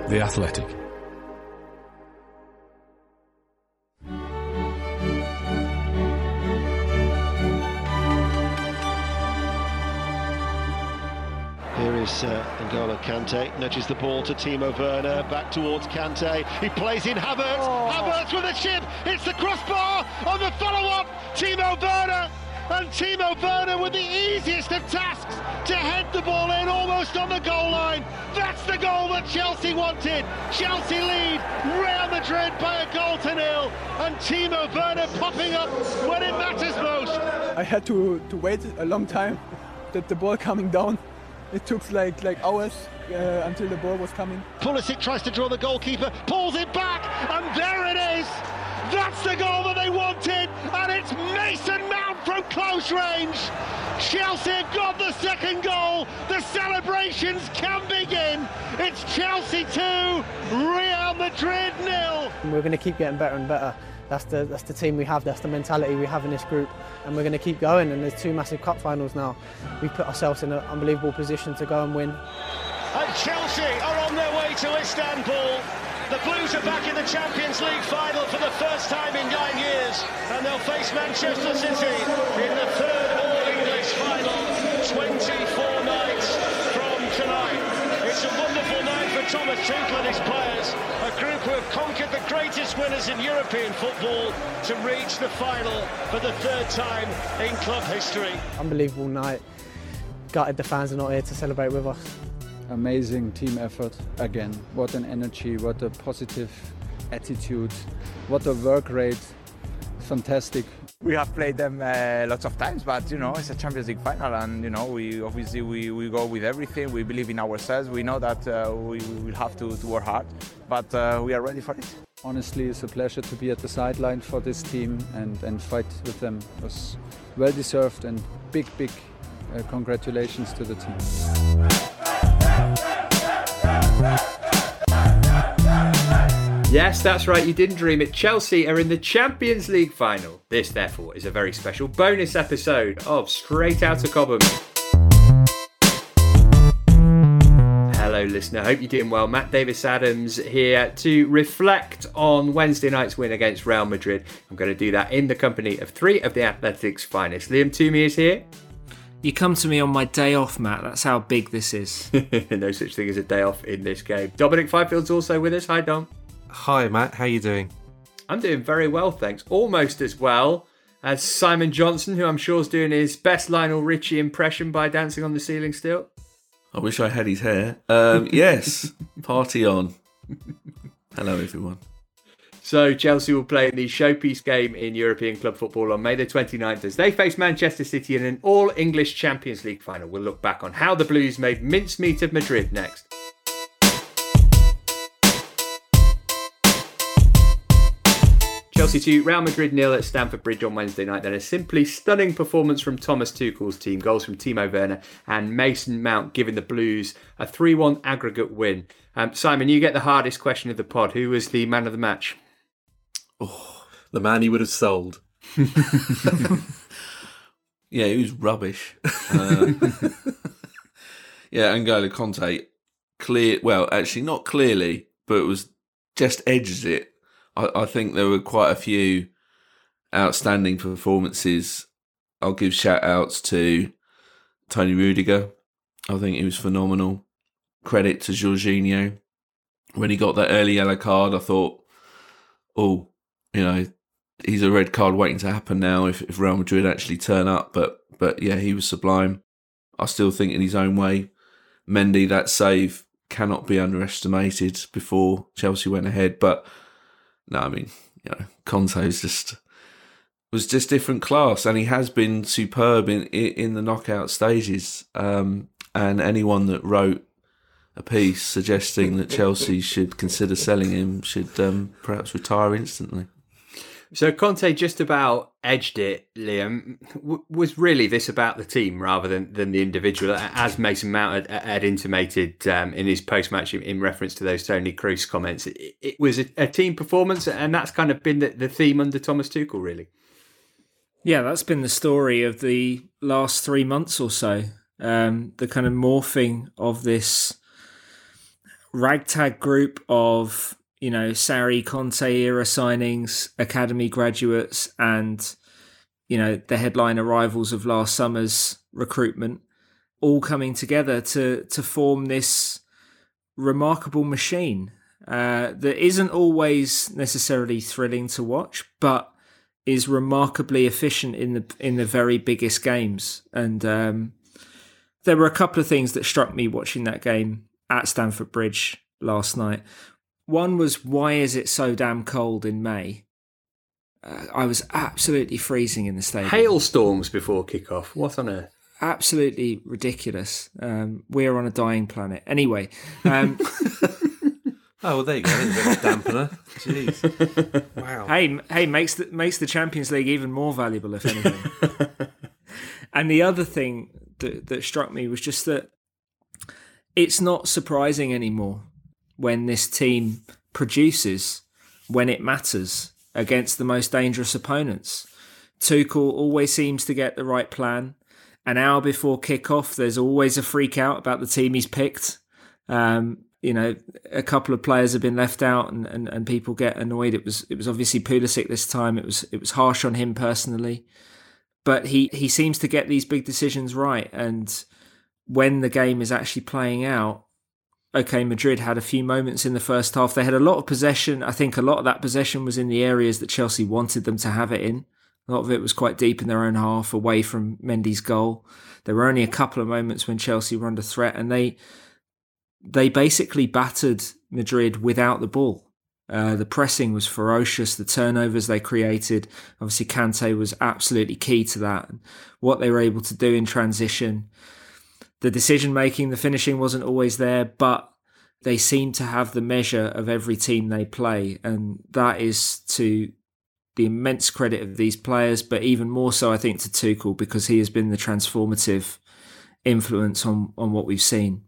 The Athletic. Here is N'Golo Kante, nudges the ball to Timo Werner, back towards Kante, he plays in Havertz, Havertz with a chip, hits the crossbar on the follow-up, Timo Werner, and Timo Werner with the easiest of tasks to head the ball in almost on the goal line. That's the goal that Chelsea wanted. Chelsea lead Real Madrid by 1-0, and Timo Werner popping up when it matters most. I had to wait a long time that the ball coming down. It took like hours until the ball was coming. Pulisic tries to draw the goalkeeper, pulls it back, and there it is. That's the goal that they wanted, and it's Mason Mount from close range. Chelsea have got the second goal. The celebrations can begin. It's Chelsea 2, Real Madrid 0. We're going to keep getting better and better. That's the team we have, that's the mentality we have in this group, and we're going to keep going. And there's 2 massive cup finals now. We've put ourselves in an unbelievable position to go and win. And Chelsea are on their way to Istanbul. The Blues are back in the Champions League final for the first time in 9 years, and they'll face Manchester City in the third All-English final 24 nights from tonight. It's a wonderful night for Thomas Tuchel and his players, a group who have conquered the greatest winners in European football to reach the final for the third time in club history. Unbelievable night. Gutted the fans are not here to celebrate with us. Amazing team effort again. What an energy, what a positive attitude, what a work rate. Fantastic. We have played them lots of times, but it's a Champions League final, and we obviously we go with everything. We believe in ourselves. We know that we will have to work hard, but we are ready for it. Honestly, it's a pleasure to be at the sideline for this team and fight with them. It was well deserved, and big congratulations to the team. Yes, that's right, you didn't dream it. Chelsea are in the Champions League final. This, therefore, is a very special bonus episode of Straight Outta Cobham. Hello, listener. Hope you're doing well. Matt Davis-Adams here to reflect on Wednesday night's win against Real Madrid. I'm going to do that in the company of 3 of the Athletic's finest. Liam Toomey is here. You come to me on my day off, Matt. That's how big this is. No such thing as a day off in this game. Dominic Fifield's also with us. Hi, Dom. Hi, Matt. How are you doing? I'm doing very well, thanks. Almost as well as Simon Johnson, who I'm sure is doing his best Lionel Richie impression by dancing on the ceiling still. I wish I had his hair. Yes, party on. Hello, everyone. So Chelsea will play in the showpiece game in European club football on May the 29th as they face Manchester City in an all-English Champions League final. We'll look back on how the Blues made mincemeat of Madrid next. Chelsea 2, Real Madrid 0 at Stamford Bridge on Wednesday night. Then a simply stunning performance from Thomas Tuchel's team. Goals from Timo Werner and Mason Mount giving the Blues a 3-1 aggregate win. Simon, you get the hardest question of the pod. Who was the man of the match? Oh, the man he would have sold. Yeah, he was rubbish. Yeah, N'Golo Kante, actually not clearly, but it was just edges it. I think there were quite a few outstanding performances. I'll give shout-outs to Tony Rudiger. I think he was phenomenal. Credit to Jorginho. When he got that early yellow card, I thought, he's a red card waiting to happen now if Real Madrid actually turn up. But yeah, he was sublime. I still think in his own way, Mendy, that save cannot be underestimated before Chelsea went ahead. But no, I mean, Conte was just different class, and he has been superb in the knockout stages. And anyone that wrote a piece suggesting that Chelsea should consider selling him should perhaps retire instantly. So Conte just about edged it, Liam. Was really this about the team rather than the individual, as Mason Mount had intimated in his post-match in reference to those Tony Kroos comments? It was a team performance, and that's kind of been the theme under Thomas Tuchel, really. Yeah, that's been the story of the last 3 months or so. The kind of morphing of this ragtag group of, Sarri, Conte era signings, academy graduates, and, the headline arrivals of last summer's recruitment, all coming together to form this remarkable machine that isn't always necessarily thrilling to watch, but is remarkably efficient in the very biggest games. And there were a couple of things that struck me watching that game at Stamford Bridge last night. One was, why is it so damn cold in May? I was absolutely freezing in the stadium. Hailstorms before kickoff. What on earth? Absolutely ridiculous. We're on a dying planet. Anyway. Oh, well, there you go. There's a bit of a dampener. Jeez. Wow. Hey, makes the Champions League even more valuable, if anything. And the other thing that struck me was just that it's not surprising anymore when this team produces when it matters against the most dangerous opponents. Tuchel always seems to get the right plan. An hour before kickoff, there's always a freak out about the team he's picked. A couple of players have been left out, and people get annoyed. It was obviously Pulisic this time. It was harsh on him personally, but he seems to get these big decisions right. And when the game is actually playing out, okay, Madrid had a few moments in the first half. They had a lot of possession. I think a lot of that possession was in the areas that Chelsea wanted them to have it in. A lot of it was quite deep in their own half, away from Mendy's goal. There were only a couple of moments when Chelsea were under threat, and they basically battered Madrid without the ball. The pressing was ferocious. The turnovers they created, obviously Kante was absolutely key to that. What they were able to do in transition, the decision-making, the finishing wasn't always there, but they seem to have the measure of every team they play. And that is to the immense credit of these players, but even more so, I think, to Tuchel, because he has been the transformative influence on what we've seen.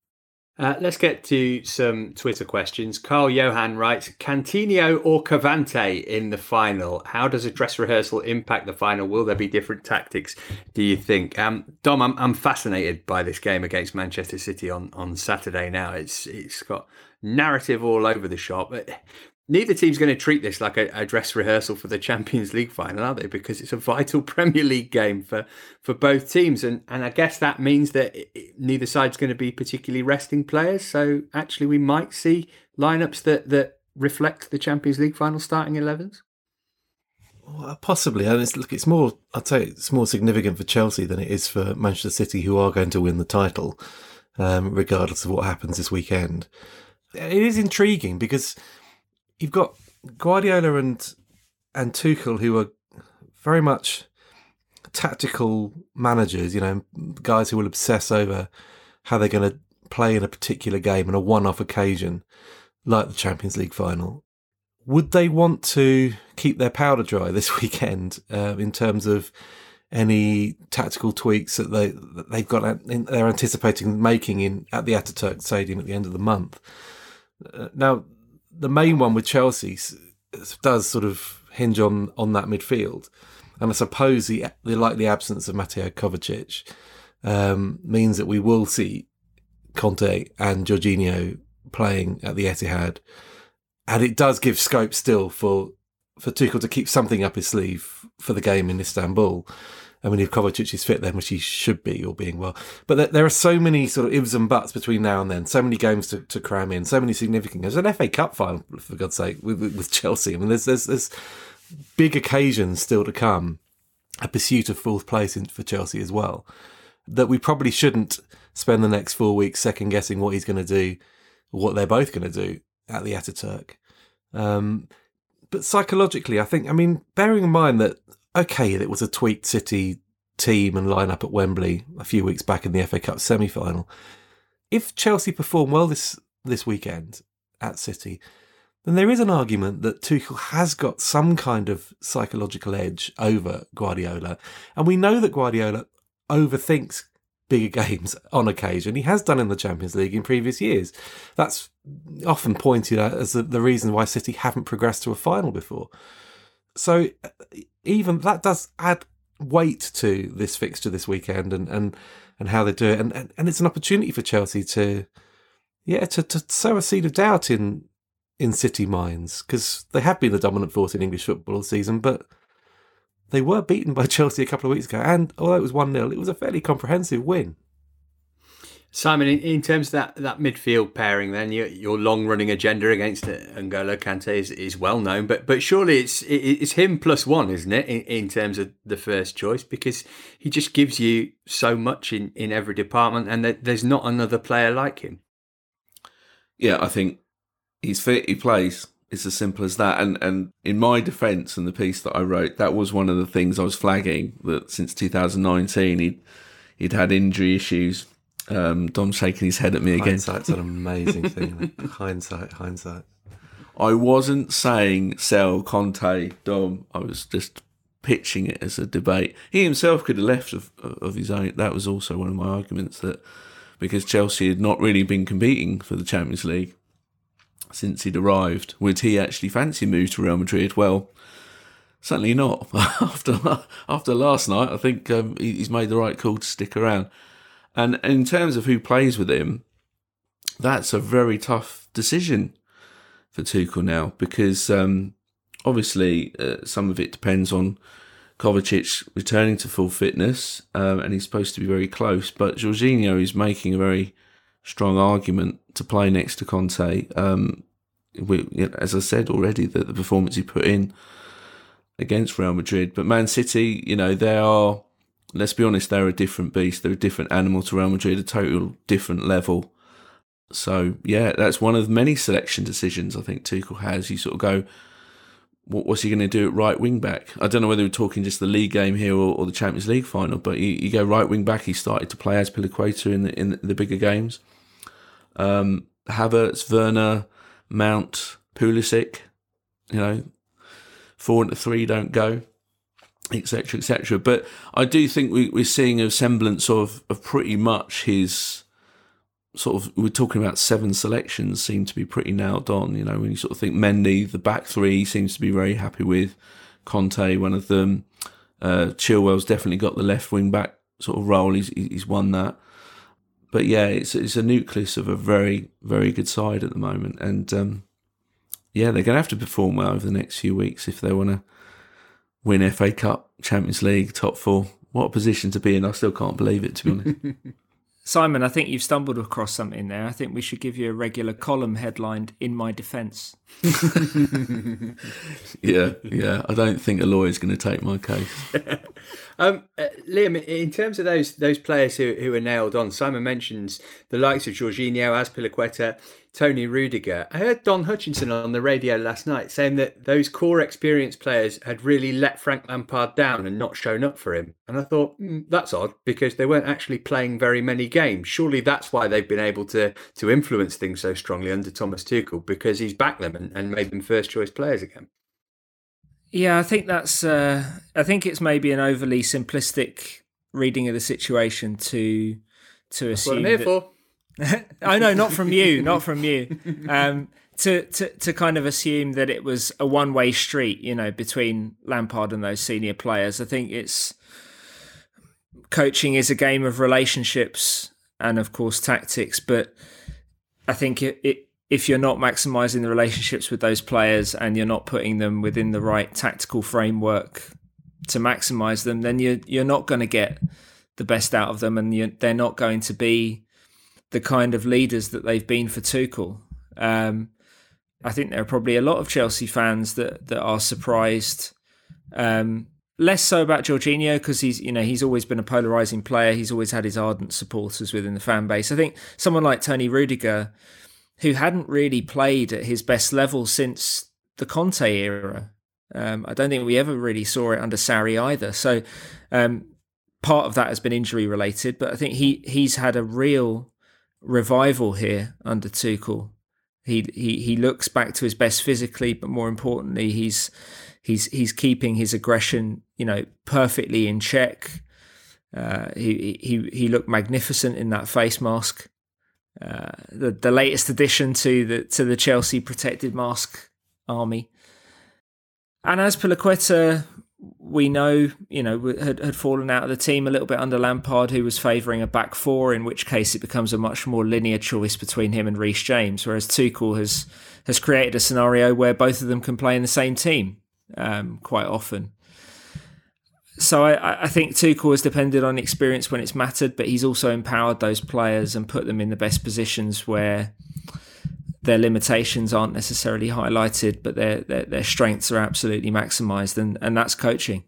Let's get to some Twitter questions. Carl Johan writes, Cantinho or Cavante in the final? How does a dress rehearsal impact the final? Will there be different tactics, do you think? Dom, I'm fascinated by this game against Manchester City on Saturday now. It's got narrative all over the shop. Neither team's going to treat this like a dress rehearsal for the Champions League final, are they? Because it's a vital Premier League game for both teams. And I guess that means that neither side's going to be particularly resting players. So actually we might see lineups that reflect the Champions League final starting 11s? Well, possibly. And it's more, I'd say it's more significant for Chelsea than it is for Manchester City, who are going to win the title, regardless of what happens this weekend. It is intriguing because you've got Guardiola and Tuchel, who are very much tactical managers, guys who will obsess over how they're going to play in a particular game on a one-off occasion, like the Champions League final. Would they want to keep their powder dry this weekend in terms of any tactical tweaks that they've got? They're anticipating making at the Ataturk Stadium at the end of the month. Now, the main one with Chelsea does sort of hinge on that midfield. And I suppose the likely absence of Mateo Kovacic means that we will see Conte and Jorginho playing at the Etihad. And it does give scope still for Tuchel to keep something up his sleeve for the game in Istanbul. I mean, if Kovacic is fit then, which he should be, all being well. But there are so many sort of ifs and buts between now and then, so many games to cram in, so many significant games. An FA Cup final, for God's sake, with Chelsea. I mean, there's big occasions still to come, a pursuit of fourth place for Chelsea as well, that we probably shouldn't spend the next 4 weeks second-guessing what he's going to do, or what they're both going to do at the Ataturk. But psychologically, I think, bearing in mind that, okay, it was a tweaked City team and line-up at Wembley a few weeks back in the FA Cup semi-final. If Chelsea perform well this weekend at City, then there is an argument that Tuchel has got some kind of psychological edge over Guardiola. And we know that Guardiola overthinks bigger games on occasion. He has done in the Champions League in previous years. That's often pointed out as the reason why City haven't progressed to a final before. So even that does add weight to this fixture this weekend and how they do it. And it's an opportunity for Chelsea to to sow a seed of doubt in City minds, because they have been the dominant force in English football all season, but they were beaten by Chelsea a couple of weeks ago, and although it was 1-0, it was a fairly comprehensive win. Simon, in terms of that midfield pairing, then your long-running agenda against N'Golo Kante is well known, but surely it's him plus one, isn't it, in terms of the first choice, because he just gives you so much in every department, and there's not another player like him. Yeah, I think he's fit, he plays. It's as simple as that. And in my defence and the piece that I wrote, that was one of the things I was flagging, that since 2019 he'd had injury issues. Dom's shaking his head at me again. Hindsight's an amazing thing. Hindsight. I wasn't saying sell Conte, Dom. I was just pitching it as a debate. He himself could have left of his own. That was also one of my arguments, that because Chelsea had not really been competing for the Champions League since he'd arrived, would he actually fancy a move to Real Madrid? Well, certainly not. After last night, I think he's made the right call to stick around. And in terms of who plays with him, that's a very tough decision for Tuchel now, because obviously some of it depends on Kovacic returning to full fitness, and he's supposed to be very close. But Jorginho is making a very strong argument to play next to Conte. As I said already, the performance he put in against Real Madrid. But Man City, they are, let's be honest, they're a different beast. They're a different animal to Real Madrid, a total different level. So, yeah, that's one of many selection decisions I think Tuchel has. You sort of go, what's he going to do at right wing back? I don't know whether we're talking just the league game here or the Champions League final, but you go right wing back. He started to play as Azpilicueta in the bigger games. Havertz, Werner, Mount, Pulisic, 4 into 3 don't go, etc., etc. But I do think we're seeing a semblance of pretty much his sort of, we're talking about 7 selections seem to be pretty nailed on. When you sort of think Mendy, the back 3 seems to be very happy with. Conte, one of them. Chilwell's definitely got the left wing back sort of role. He's won that. But yeah, it's a nucleus of a very, very good side at the moment. And they're going to have to perform well over the next few weeks if they want to win FA Cup, Champions League, top 4. What a position to be in. I still can't believe it, to be honest. Simon, I think you've stumbled across something there. I think we should give you a regular column headlined, "In My Defence." Yeah. I don't think a lawyer's going to take my case. Liam, in terms of those players who are nailed on, Simon mentions the likes of Jorginho, Azpilicueta, Tony Rudiger. I heard Don Hutchinson on the radio last night saying that those core experienced players had really let Frank Lampard down and not shown up for him. And I thought, that's odd, because they weren't actually playing very many games. Surely that's why they've been able to influence things so strongly under Thomas Tuchel, because he's backed them and made them first choice players again. Yeah, I think that's. I think it's maybe an overly simplistic reading of the situation to assume. That's what I'm here for. I know, not from you. To kind of assume that it was a one-way street, between Lampard and those senior players. I think coaching is a game of relationships and, of course, tactics. But I think if you're not maximising the relationships with those players and you're not putting them within the right tactical framework to maximise them, then you're not going to get the best out of them, and they're not going to be the kind of leaders that they've been for Tuchel. I think there are probably a lot of Chelsea fans that are surprised. Less so about Jorginho, because he's always been a polarising player. He's always had his ardent supporters within the fan base. I think someone like Tony Rudiger, who hadn't really played at his best level since the Conte era. I don't think we ever really saw it under Sarri either. So part of that has been injury related, but I think he's had a real revival here under Tuchel. He looks back to his best physically, but more importantly, he's keeping his aggression, perfectly in check. He looked magnificent in that face mask. The latest addition to the Chelsea protected mask army. And Azpilicueta we know, had fallen out of the team a little bit under Lampard, who was favouring a back four, in which case it becomes a much more linear choice between him and Reece James, whereas Tuchel has created a scenario where both of them can play in the same team quite often. So I think Tuchel has depended on experience when it's mattered, but he's also empowered those players and put them in the best positions where their limitations aren't necessarily highlighted, but their strengths are absolutely maximised, and that's coaching.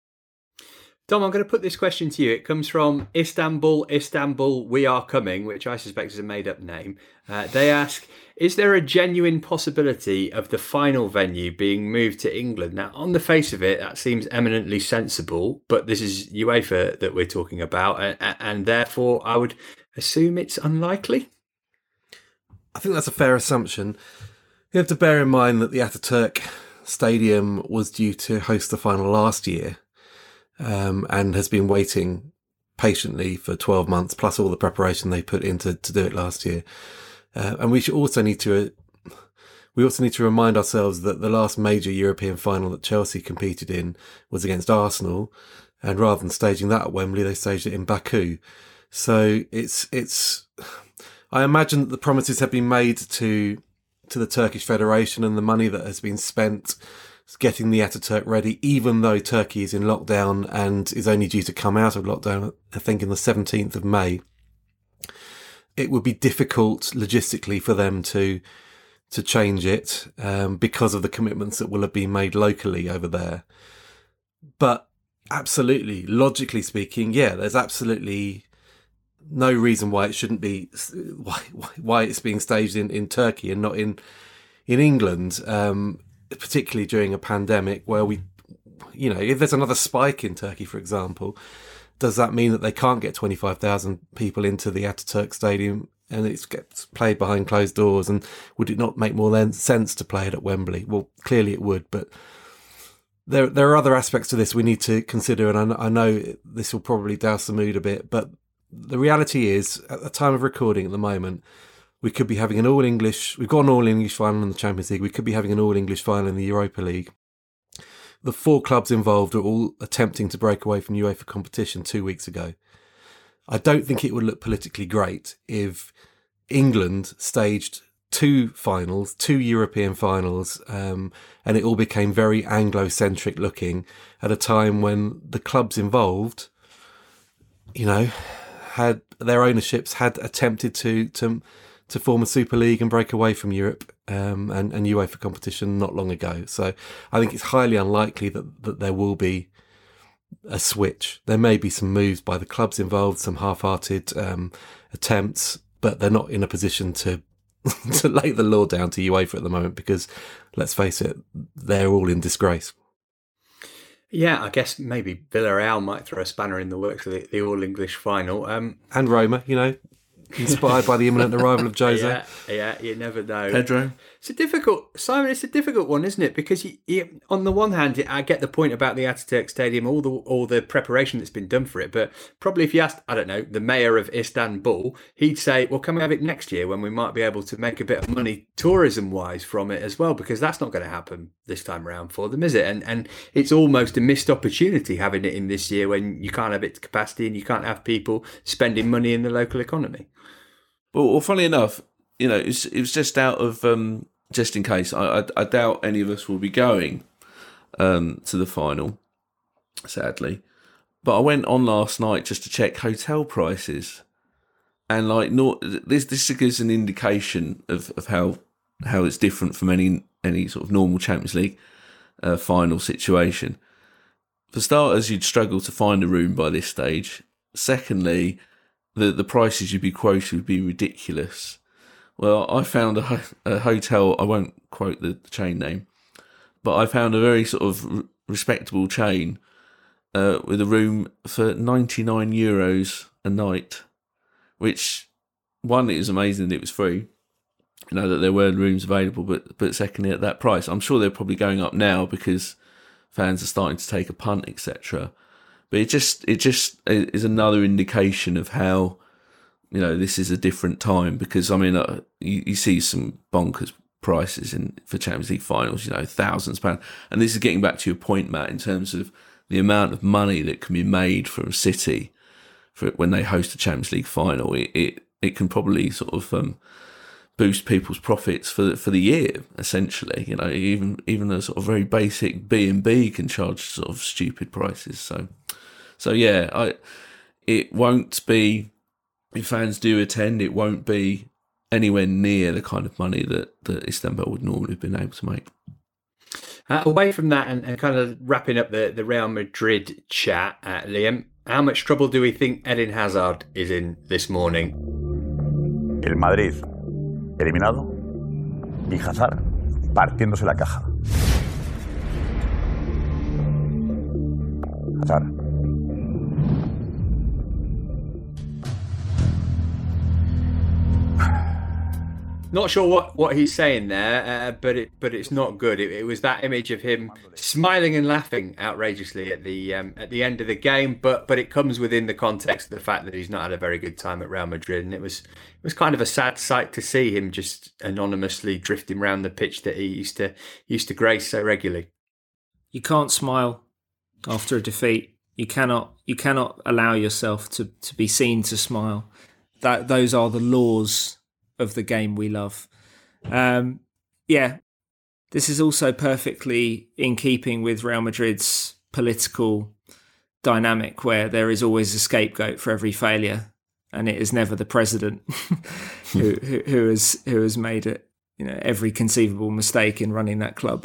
Dom, I'm going to put this question to you. It comes from Istanbul, we are coming, which I suspect is a made-up name. They ask, is there a genuine possibility of the final venue being moved to England? Now, on the face of it, that seems eminently sensible, but this is UEFA that we're talking about, and therefore I would assume it's unlikely. I think that's a fair assumption. You have to bear in mind that the Ataturk Stadium was due to host the final last year, and has been waiting patiently for 12 months, plus all the preparation they put into to do it last year. And we also need to remind ourselves that the last major European final that Chelsea competed in was against Arsenal, and rather than staging that at Wembley, they staged it in Baku. So it's. I imagine that the promises have been made to the Turkish Federation, and the money that has been spent getting the Ataturk ready, even though Turkey is in lockdown and is only due to come out of lockdown, I think, in the 17th of May. It would be difficult logistically for them to change it because of the commitments that will have been made locally over there. But absolutely, logically speaking, yeah, there's absolutely no reason why it shouldn't be, why it's being staged in Turkey and not in England, particularly during a pandemic where if there's another spike in Turkey, for example, does that mean that they can't get 25,000 people into the Ataturk Stadium and it gets played behind closed doors? And would it not make more sense to play it at Wembley? Well, clearly it would, but there are other aspects to this we need to consider, and I know this will probably douse the mood a bit, but the reality is, at the time of recording at the moment, we could be having we've got an all-English final in the Champions League, we could be having an all-English final in the Europa League. The 4 clubs involved are all attempting to break away from UEFA competition 2 weeks ago. I don't think it would look politically great if England staged 2 finals, 2 European finals, and it all became very Anglo-centric looking at a time when the clubs involved, had their ownerships had attempted to form a Super League and break away from Europe and UEFA competition not long ago. So I think it's highly unlikely that there will be a switch. There may be some moves by the clubs involved, some half-hearted attempts, but they're not in a position to lay the law down to UEFA at the moment because, let's face it, they're all in disgrace. Yeah, I guess maybe Villarreal might throw a spanner in the works of the All-English final. And Roma, inspired by the imminent arrival of Jose. Yeah, you never know. Pedro. It's a difficult one, isn't it? Because you, on the one hand, I get the point about the Ataturk Stadium, all the preparation that's been done for it. But probably if you asked, I don't know, the mayor of Istanbul, he'd say, well, can we have it next year when we might be able to make a bit of money tourism-wise from it as well? Because that's not going to happen this time around for them, is it? And it's almost a missed opportunity having it in this year when you can't have it to capacity and you can't have people spending money in the local economy. Well, funnily enough, it was just out of just in case. I doubt any of us will be going to the final, sadly. But I went on last night just to check hotel prices, and this gives an indication of how it's different from any sort of normal Champions League final situation. For starters, you'd struggle to find a room by this stage. Secondly, the prices you'd be quoted would be ridiculous. Well, I found a hotel, I won't quote the chain name, but I found a very sort of respectable chain with a room for €99 a night, which, one, it was amazing that it was free, that there were rooms available, but secondly, at that price. I'm sure they're probably going up now because fans are starting to take a punt, etc. But it just is another indication of how, this is a different time, because, you see some bonkers prices for Champions League finals, thousands of pounds. And this is getting back to your point, Matt, in terms of the amount of money that can be made from City for when they host a Champions League final, it can probably sort of boost people's profits for the year. Essentially, even a sort of very basic B&B can charge sort of stupid prices. So yeah, it won't be, if fans do attend, it won't be anywhere near the kind of money that Istanbul would normally have been able to make. Away from that and kind of wrapping up the Real Madrid chat, Liam, how much trouble do we think Eden Hazard is in this morning? El Madrid eliminado y Hazard partiéndose la caja. Hazard. Not sure what he's saying there, but it's not good. It was that image of him smiling and laughing outrageously at the end of the game, but it comes within the context of the fact that he's not had a very good time at Real Madrid, and it was kind of a sad sight to see him just anonymously drifting around the pitch that he used to grace so regularly. You can't smile after a defeat. You cannot allow yourself to be seen to smile. Those are the laws of the game we love. This is also perfectly in keeping with Real Madrid's political dynamic, where there is always a scapegoat for every failure, and it is never the president who has made it, every conceivable mistake in running that club.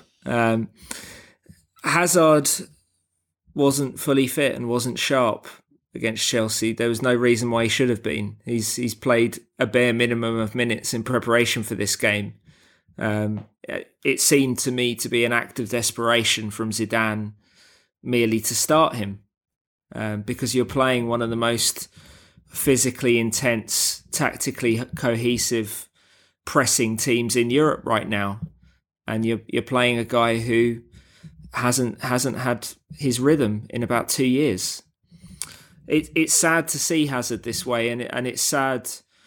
Hazard wasn't fully fit and wasn't sharp against Chelsea. There was no reason why he should have been. He's played a bare minimum of minutes in preparation for this game. It seemed to me to be an act of desperation from Zidane merely to start him, because you're playing one of the most physically intense, tactically cohesive, pressing teams in Europe right now, and you're playing a guy who hasn't had his rhythm in about 2 years. It's sad to see Hazard this way, and it's sad.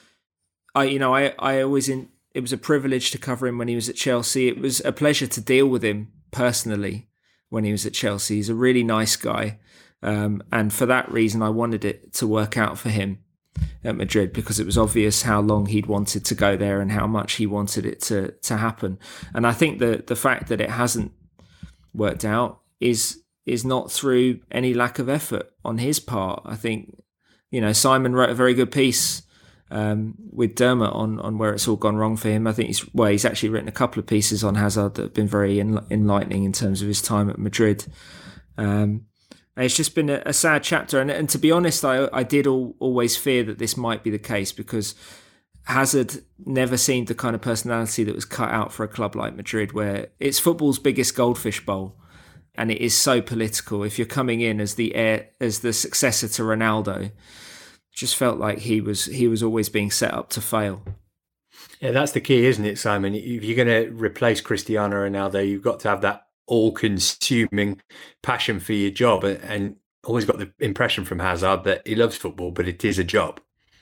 It was a privilege to cover him when he was at Chelsea. It was a pleasure to deal with him personally when he was at Chelsea. He's a really nice guy, and for that reason, I wanted it to work out for him at Madrid, because it was obvious how long he'd wanted to go there and how much he wanted it to happen. And I think that the fact that it hasn't worked out is not through any lack of effort on his part. I think, Simon wrote a very good piece with Dermot on where it's all gone wrong for him. I think he's actually written a couple of pieces on Hazard that have been very enlightening in terms of his time at Madrid. And it's just been a sad chapter. And to be honest, I did always fear that this might be the case, because Hazard never seemed the kind of personality that was cut out for a club like Madrid, where it's football's biggest goldfish bowl. And it is so political. If you're coming in as the successor to Ronaldo, it just felt like he was always being set up to fail. Yeah, that's the key, isn't it, Simon? If you're going to replace Cristiano Ronaldo, you've got to have that all-consuming passion for your job. And always got the impression from Hazard that he loves football, but it is a job.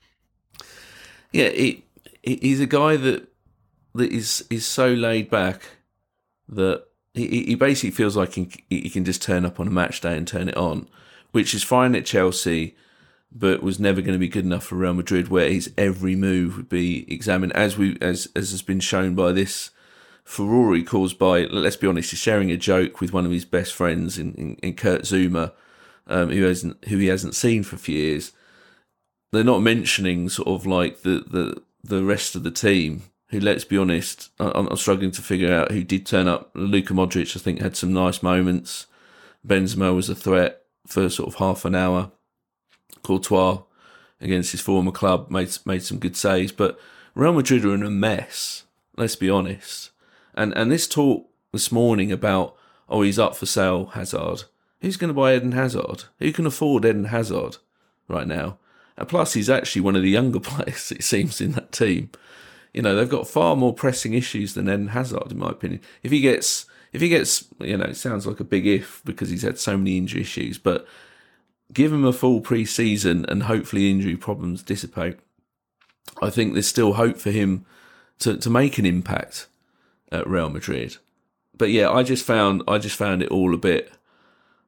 Yeah, he's a guy that is so laid back that he basically feels like he can just turn up on a match day and turn it on, which is fine at Chelsea, but was never going to be good enough for Real Madrid, where his every move would be examined, as has been shown by this furore caused by, let's be honest, he's sharing a joke with one of his best friends in Kurt Zouma, who he hasn't seen for a few years. They're not mentioning sort of like the rest of the team, who, let's be honest, I'm struggling to figure out who did turn up. Luka Modric, I think, had some nice moments. Benzema was a threat for sort of half an hour. Courtois, against his former club, made some good saves. But Real Madrid are in a mess, let's be honest. And this talk this morning about, he's up for sale, Hazard. Who's going to buy Eden Hazard? Who can afford Eden Hazard right now? And plus, he's actually one of the younger players, it seems, in that team. They've got far more pressing issues than Eden Hazard, in my opinion. If he gets, it sounds like a big if because he's had so many injury issues, but give him a full pre-season and hopefully injury problems dissipate. I think there's still hope for him to make an impact at Real Madrid. But yeah, I just found it all a bit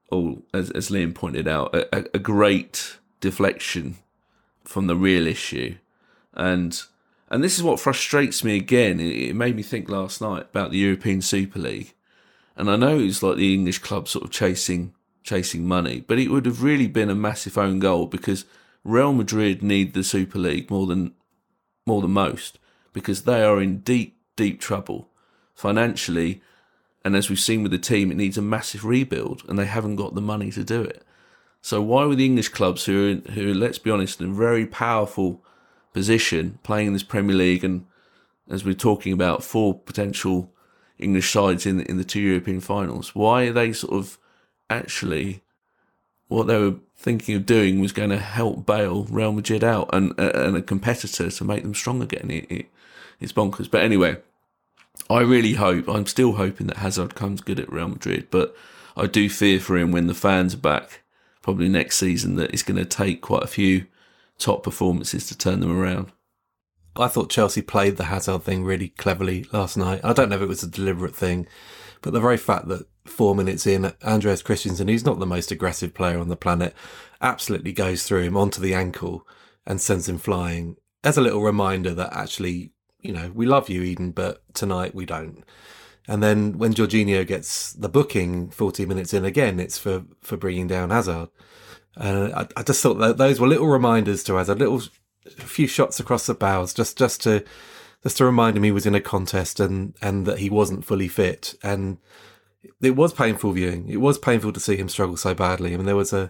as Liam pointed out, a great deflection from the real issue. And this is what frustrates me again. It made me think last night about the European Super League. And I know it's like the English club sort of chasing money, but it would have really been a massive own goal, because Real Madrid need the Super League more than most, because they are in deep trouble financially. And as we've seen with the team, it needs a massive rebuild, and they haven't got the money to do it. So why would the English clubs, who let's be honest, in a very powerful position, playing in this Premier League, and as we're talking about 4 potential English sides in the 2 European finals, why are they sort of actually, what they were thinking of doing was going to help bail Real Madrid out and a competitor to make them strong again? It's bonkers. But anyway, I'm still hoping that Hazard comes good at Real Madrid, but I do fear for him when the fans are back, probably next season, that it's going to take quite a few top performances to turn them around. I thought Chelsea played the Hazard thing really cleverly last night. I don't know if it was a deliberate thing, but the very fact that 4 minutes in, Andreas Christensen, who's not the most aggressive player on the planet, absolutely goes through him onto the ankle and sends him flying, as a little reminder that actually, we love you, Eden, but tonight we don't. And then when Jorginho gets the booking 40 minutes in again, it's for bringing down Hazard. I just thought that those were little reminders to Hazard, a few shots across the bows, just to remind him he was in a contest and that he wasn't fully fit. And it was painful viewing. It was painful to see him struggle so badly. I mean, there was a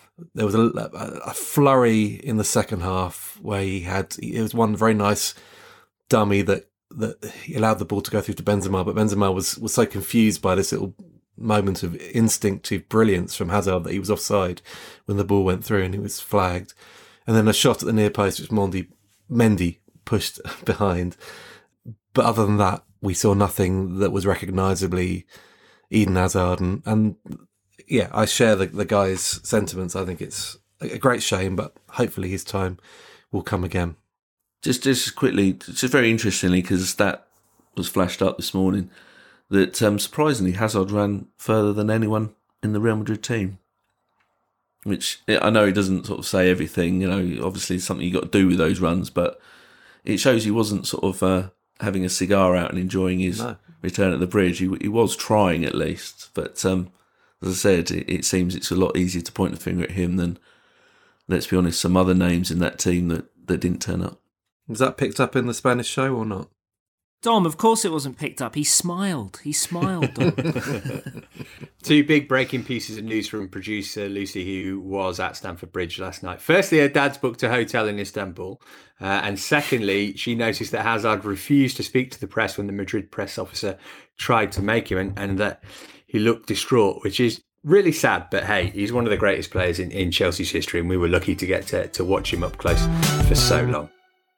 flurry in the second half where it was one very nice dummy that he allowed the ball to go through to Benzema, but Benzema was so confused by this little moment of instinctive brilliance from Hazard that he was offside when the ball went through and he was flagged. And then a shot at the near post, which Mendy pushed behind. But other than that, we saw nothing that was recognisably Eden Hazard. And yeah, I share the guy's sentiments. I think it's a great shame, but hopefully his time will come again. Just quickly, just very interestingly, because a stat was flashed up this morning, that surprisingly Hazard ran further than anyone in the Real Madrid team. Which, I know it doesn't sort of say everything, obviously it's something you got to do with those runs, but it shows he wasn't sort of having a cigar out and enjoying his return at the bridge. He was trying at least, but as I said, it seems it's a lot easier to point the finger at him than, let's be honest, some other names in that team that didn't turn up. Was that picked up in the Spanish show or not? Dom, of course it wasn't picked up. He smiled, Dom. 2 big breaking pieces of news from producer Lucy, who was at Stamford Bridge last night. Firstly, her dad's booked a hotel in Istanbul. And secondly, she noticed that Hazard refused to speak to the press when the Madrid press officer tried to make him, and that he looked distraught, which is really sad. But hey, he's one of the greatest players in Chelsea's history, and we were lucky to get to watch him up close for so long.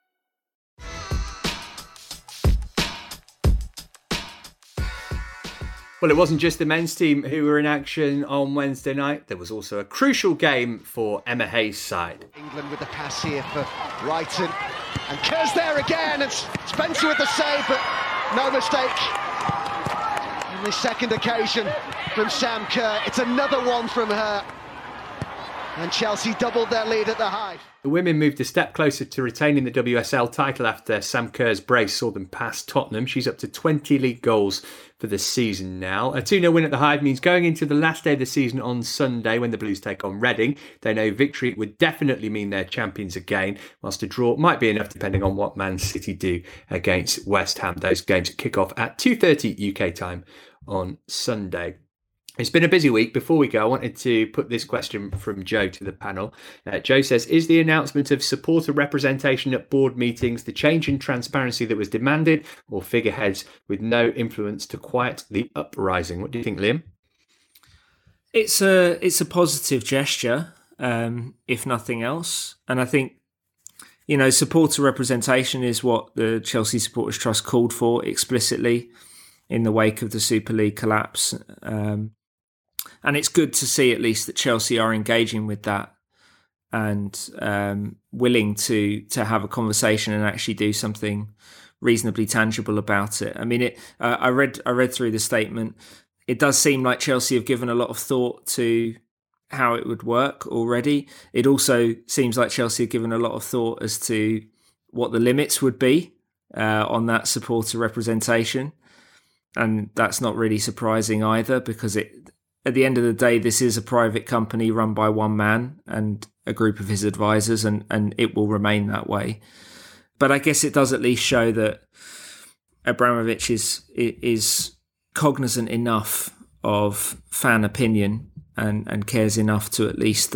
Well, it wasn't just the men's team who were in action on Wednesday night. There was also a crucial game for Emma Hayes' side. England with the pass here for Wrighton. And Kerr's there again. It's Spencer with the save, but no mistake. On the second occasion from Sam Kerr. It's another one from her. And Chelsea doubled their lead at the Hive. The women moved a step closer to retaining the WSL title after Sam Kerr's brace saw them past Tottenham. She's up to 20 league goals for the season now. A 2-0 win at the Hive means going into the last day of the season on Sunday when the Blues take on Reading, they know victory would definitely mean they're champions again, whilst a draw might be enough depending on what Man City do against West Ham. Those games kick off at 2:30 UK time on Sunday. It's been a busy week. Before we go, I wanted to put this question from Joe to the panel. Joe says, is the announcement of supporter representation at board meetings the change in transparency that was demanded, or figureheads with no influence to quiet the uprising? What do you think, Liam? It's a positive gesture, if nothing else. And I think, supporter representation is what the Chelsea Supporters Trust called for explicitly in the wake of the Super League collapse. And it's good to see at least that Chelsea are engaging with that and willing to have a conversation and actually do something reasonably tangible about it. I mean, I read through the statement. it does seem like Chelsea have given a lot of thought to how it would work already. It also seems like Chelsea have given a lot of thought as to what the limits would be on that supporter representation. And that's not really surprising either, because at the end of the day, this is a private company run by one man and a group of his advisors, and it will remain that way. But I guess it does at least show that Abramovich is cognizant enough of fan opinion and cares enough to at least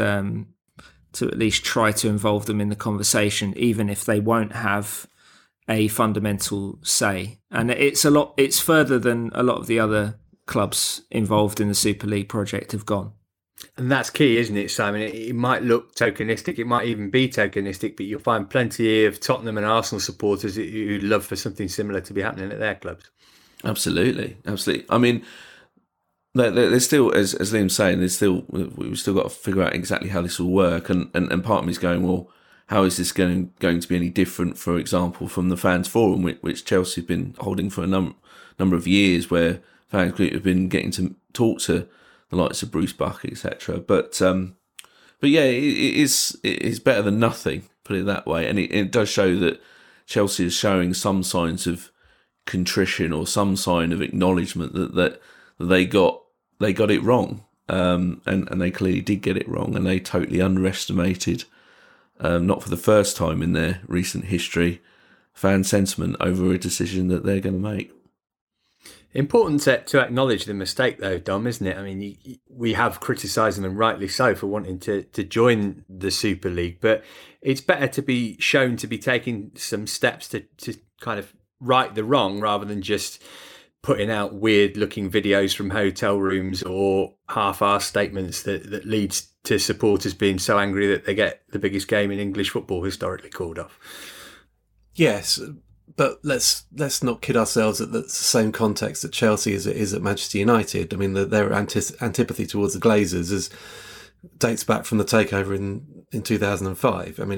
try to involve them in the conversation, even if they won't have a fundamental say. And it's further than a lot of the other clubs involved in the Super League project have gone. And that's key, isn't it, Simon? It might look tokenistic, it might even be tokenistic, but you'll find plenty of Tottenham and Arsenal supporters who'd love for something similar to be happening at their clubs. Absolutely. I mean, there's still, as Liam's saying, we've still got to figure out exactly how this will work. And part of me is going, well, how is this going to be any different, for example, from the Fans Forum, which Chelsea have been holding for a number of years, where fans have been getting to talk to the likes of Bruce Buck, etc. But yeah, it is better than nothing, put it that way. And it does show that Chelsea is showing some signs of contrition or some sign of acknowledgement that they got it wrong, and they clearly did get it wrong, and they totally underestimated, not for the first time in their recent history, fan sentiment over a decision that they're going to make. Important to acknowledge the mistake, though, Dom, isn't it? I mean, we have criticised them, and rightly so, for wanting to join the Super League, but it's better to be shown to be taking some steps to kind of right the wrong, rather than just putting out weird-looking videos from hotel rooms or half-arsed statements that leads to supporters being so angry that they get the biggest game in English football historically called off. Yes, but let's not kid ourselves that that's the same context that Chelsea is at Manchester United. I mean, their antipathy towards the Glazers dates back from the takeover in 2005. I mean,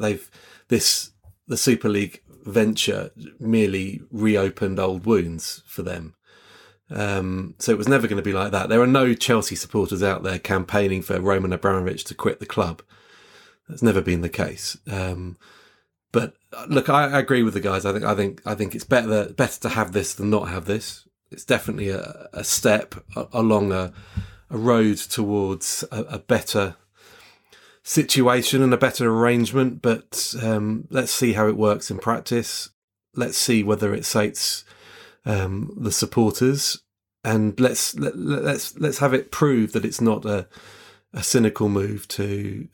the Super League venture merely reopened old wounds for them. So it was never going to be like that. There are no Chelsea supporters out there campaigning for Roman Abramovich to quit the club. That's never been the case. But look, I agree with the guys. I think it's better to have this than not have this. It's definitely a step along a road towards a better situation and a better arrangement. But let's see how it works in practice. Let's see whether it sates the supporters, and let's have it prove that it's not a cynical move to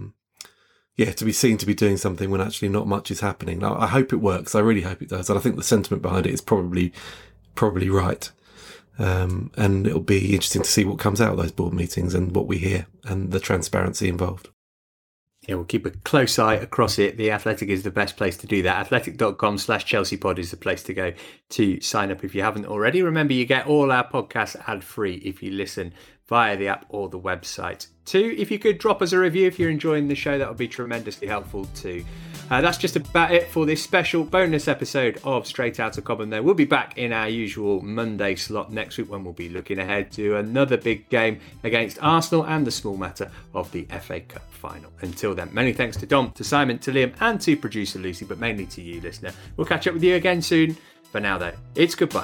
be seen to be doing something when actually not much is happening. Now, I hope it works. I really hope it does. And I think the sentiment behind it is probably right. And it'll be interesting to see what comes out of those board meetings and what we hear and the transparency involved. Yeah, we'll keep a close eye across it. The Athletic is the best place to do that. Athletic.com/ChelseaPod is the place to go to sign up if you haven't already. Remember, you get all our podcasts ad-free if you listen via the app or the website too. If you could drop us a review if you're enjoying the show, that would be tremendously helpful too. That's just about it for this special bonus episode of Straight Outta Cobham. We'll be back in our usual Monday slot next week, when we'll be looking ahead to another big game against Arsenal and the small matter of the FA Cup final. Until then, many thanks to Dom, to Simon, to Liam, and to producer Lucy, but mainly to you, listener. We'll catch up with you again soon. For now, though, it's goodbye.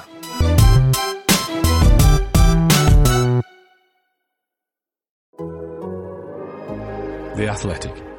The Athletic.